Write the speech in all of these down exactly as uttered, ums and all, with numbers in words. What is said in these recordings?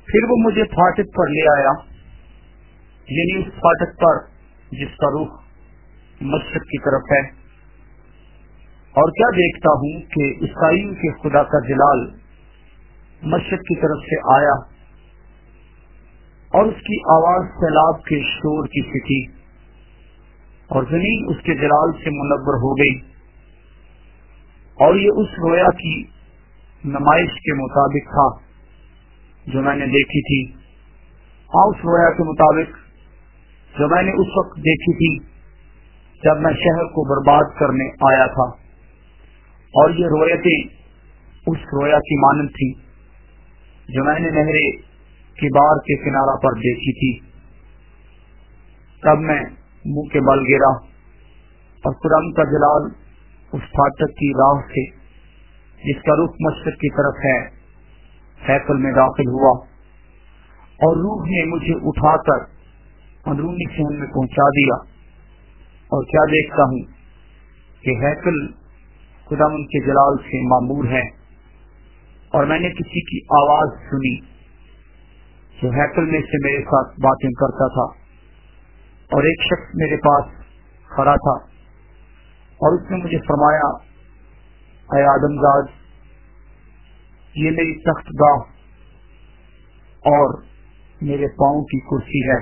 پھر وہ مجھے پھاٹک پر لے آیا، یعنی اس پھاٹک پر جس کا رخ مشرق کی طرف ہے، اور کیا دیکھتا ہوں کہ اسرائیل کے خدا کا جلال مشرق کی طرف سے آیا، اور اس کی آواز سیلاب کے شور کی سی تھی، اور زمین اس کے جلال سے منور ہو گئی، اور یہ اس رویا کی نمائش کے مطابق تھا جو میں نے دیکھی تھی۔ ہاں، اس رویا کے مطابق جو میں نے اس وقت دیکھی تھی جب میں شہر کو برباد کرنے آیا تھا، اور یہ رویتیں اس رویا کی مانند تھی جو میں نے نہر کبار کے کنارہ پر دیکھی تھی۔ تب میں منہ کے بل گرا، اور خداوند کا جلال اس پھاٹک کی راہ سے جس کا رخ مشرق کی طرف ہے ہیکل میں داخل ہوا، اور روح نے مجھے اٹھا کر اندرونی صحن میں پہنچا دیا، اور کیا دیکھتا ہوں کہ ہیکل خداوند کے جلال سے معمور ہے، اور میں نے کسی کی آواز سنی جو ہیکل میں سے میرے ساتھ باتیں کرتا تھا، اور ایک شخص میرے پاس کھڑا تھا، اور اس نے مجھے فرمایا، اے آدم زاد، یہ میری تخت گاہ اور میرے پاؤں کی کرسی ہے،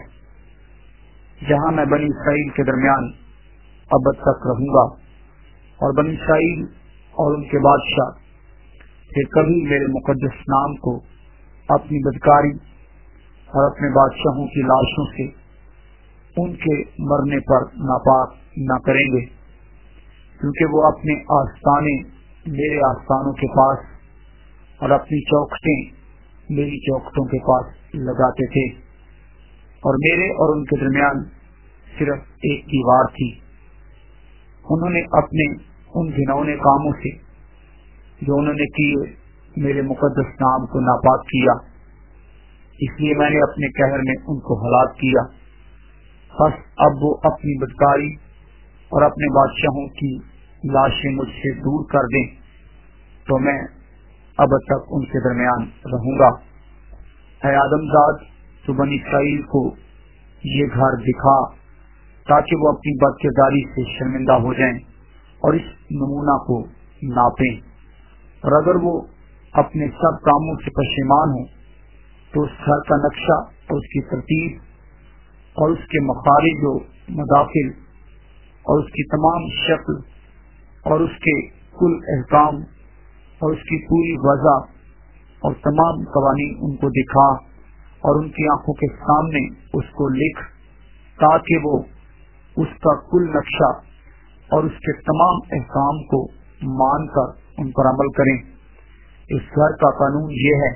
جہاں میں بنی اسرائیل کے درمیان ابد تک رہوں گا، اور بنی اسرائیل اور ان کے بادشاہ پھر کبھی میرے مقدس نام کو اپنی بدکاری اور اپنے بادشاہوں کی لاشوں سے ان کے مرنے پر ناپاک نہ کریں گے، کیونکہ وہ اپنے آستانے میرے آستانوں کے پاس اور اپنی چوکھٹیں میری چوکھٹوں کے پاس لگاتے تھے، اور میرے اور ان کے درمیان صرف ایک دیوار تھی۔ انہوں نے اپنے ان گھنونے کاموں سے جو انہوں نے کیے میرے مقدس نام کو ناپاک کیا، اس لیے میں نے اپنے قہر میں ان کو ہلاک کیا۔ بس اب وہ اپنی بدکاری اور اپنے بادشاہوں کی لاشیں مجھ سے دور کر دیں تو میں اب تک ان کے درمیان رہوں گا۔ اے آدم زاد، تو بنی اسرائیل کو یہ گھر دکھا تاکہ وہ اپنی بد کرداری سے شرمندہ ہو جائیں اور اس نمونہ کو ناپیں، اور اگر وہ اپنے سب کاموں سے پشیمان ہوں تو اس گھر کا نقشہ اور اس کی ترتیب اور اس کے مخارج و مداخل اور اس کی تمام شکل اور اس کے کل احکام اور اس کی پوری وضع اور تمام قوانین ان کو دکھا، اور ان کی آنکھوں کے سامنے اس کو لکھ، تاکہ وہ اس کا کل نقشہ اور اس کے تمام احکام کو مان کر ان پر عمل کریں۔ اس گھر کا قانون یہ ہے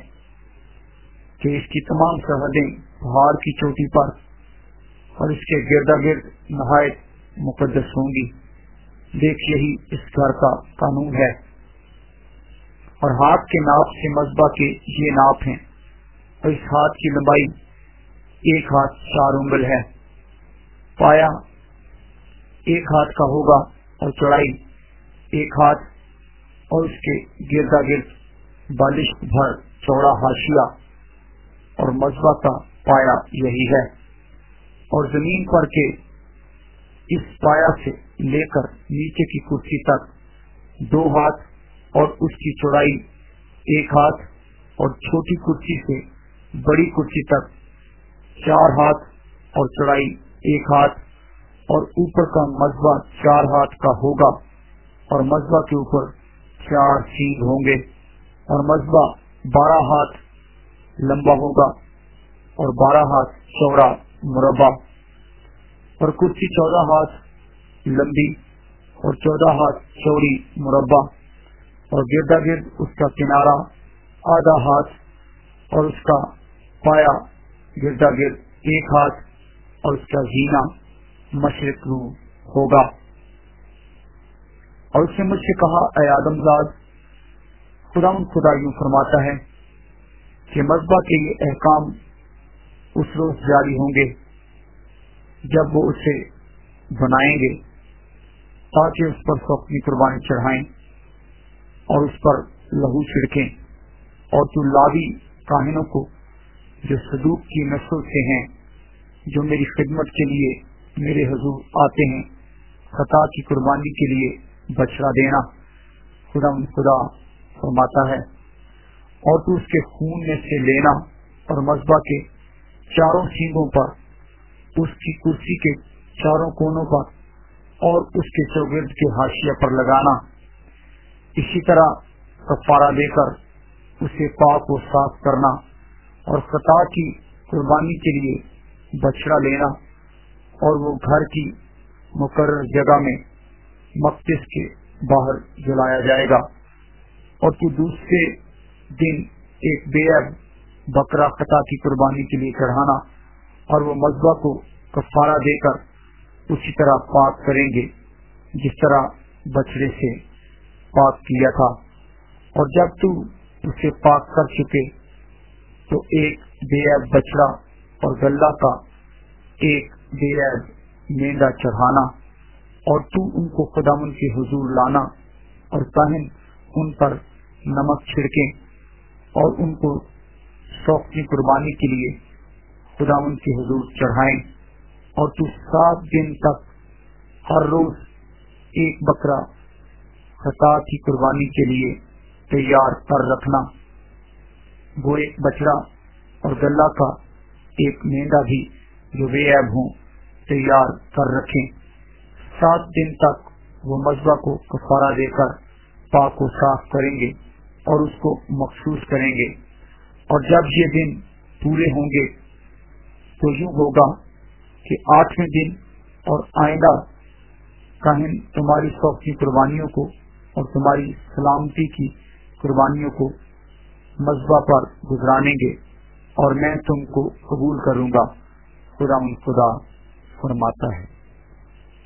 کہ اس کی تمام سرحدیں پہاڑ کی چوٹی پر اور اس کے گردا گرد نہایت مقدس ہوں گی۔ دیکھ، یہی اس گھر کا قانون ہے۔ اور ہاتھ کے ناپ سے مذبح کے یہ ناپ ہیں، اور اس ہاتھ کی لمبائی ایک ہاتھ چار انگل ہے، پایا ایک ہاتھ کا ہوگا اور چوڑائی ایک ہاتھ، اور اس کے گردا گرد بالشت بھر چوڑا حاشیہ، اور مذبح کا پایا یہی ہے۔ اور زمین پر کے اس پایا سے لے کر نیچے کی کرسی تک دو ہاتھ، اور اس کی چوڑائی ایک ہاتھ، اور چھوٹی کرسی سے بڑی کرسی تک چار ہاتھ اور چوڑائی ایک ہاتھ، اور اوپر کا مذبح چار ہاتھ کا ہوگا، اور مذبح کے اوپر چار سینگ ہوں گے، اور مذبح بارہ ہاتھ لمبا ہوگا اور بارہ ہاتھ چوڑا مربع، اور کرسی چودہ ہاتھ لمبی اور چودہ ہاتھ چوڑی مربع، اور گردا گرد اس کا کنارہ آدھا ہاتھ، اور اس کا پایا گردا گرد ایک ہاتھ، اور اس کا زینہ مشرق رو ہوگا۔ اور اس نے مجھ سے کہا، اے آدم زاد، خدا خدا یوں فرماتا ہے کہ مذبح کے یہ احکام اس روز جاری ہوں گے جب وہ اسے بنائیں گے، تاکہ اس پر سو اپنی قربانی چڑھائیں اور اس پر لہو چھڑکیں، اور تو لاوی کاہنوں کو जो सदूक की नस्ल से हैं, जो मेरी खिदमत के लिए मेरे हुजूर आते हैं, खता की कुर्बानी के लिए बछड़ा देना। खुदा खुदा फरमाता है, और तू उसके खून में से लेना और मज़बा के चारों सींगों पर, उसकी कुर्सी के चारों कोनों पर और उसके चौगिर्द के हाशिया पर लगाना। इसी तरह कफारा देकर उसे पाक व साफ करना और खता की कुर्बानी के लिए बछड़ा लेना, और वो घर की मुकर्रर जगह में मक़दिस के बाहर जलाया जाएगा। और तू दूसरे दिन एक बेअब बकरा खता की कुर्बानी के लिए चढ़ाना, और वो मज़बा को कफारा देकर उसी तरह पाक करेंगे जिस तरह बछड़े से पाक किया था। और जब तू उसे पाक कर चुके तो एक बेअब बछड़ा और गल्ला का एक बेअब मेंढा चढ़ाना, और तू उनको खुदावंद के हुजूर लाना, और काहिन उन पर नमक छिड़के और उनको शौक की कुर्बानी के लिए खुदावंद के हुजूर चढ़ाएं। और तू सात दिन तक हर रोज एक बकरा खता की कुर्बानी के लिए तैयार कर रखना। वो एक बछड़ा और गल्ला का एक मेंढा भी जो बेअब हों तैयार कर रखें। सात दिन तक वो मज़बा को कफारा देकर पाक को साफ करेंगे और उसको मखसूस करेंगे। और जब ये दिन पूरे होंगे तो यूं होगा कि आठवें दिन और आइंदा काहिन तुम्हारी शौक की कुर्बानियों को और तुम्हारी सलामती की कुर्बानियों को मज़बा पर गुजरानेंगे, और मैं तुमको कबूल करूंगा। खुदा खुदा फरमाता है।